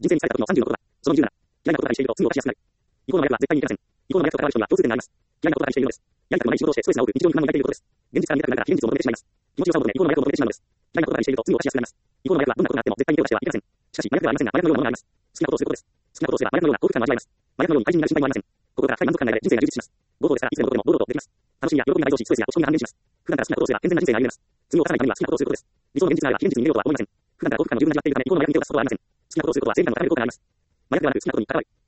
人生に疲れた時の30のことだ。その20なら、嫌いなことがしていると罪を犯しやすくなる。違法の麻薬は絶対にいけません。違法の麻薬と関わる人には共通点があります。嫌いなことがしているのです。やりたくもない仕事をしてストレスが多く、日常に不満を抱いていることです。現実から見えなくなるから非現実を求めてしまいます。気持ちよさを求め、違法の麻薬を求めてしまうのです。嫌いなことがしていると罪を犯しやすくなります。違法の麻薬はどんなことがあっても絶対に手を出してはいけません。しかし、麻薬ではありませんが、麻薬のようなものがあります。好きなことをすることです。好きなことをすれば麻薬のような幸福感を味わいます。麻薬のように廃人になる心配はありません。ここから深い満足感が得られ、人生が充実します。強盗ですから、いつでもどこでも堂々とできます。楽しみや喜びが倍増し、ストレスや落ち込みが半減します。普段から好きなことをすれば健全な人生が歩めます。罪を犯さないためには好きなことをすることです。理想の現実があれば非現実に逃げようとは思いません。普段から幸福感を十分に味わっているため、違法の麻薬に手を出すことはありません。好きなことをすることは正義感の高める効果があります。麻薬ではなく好きなことに関わる。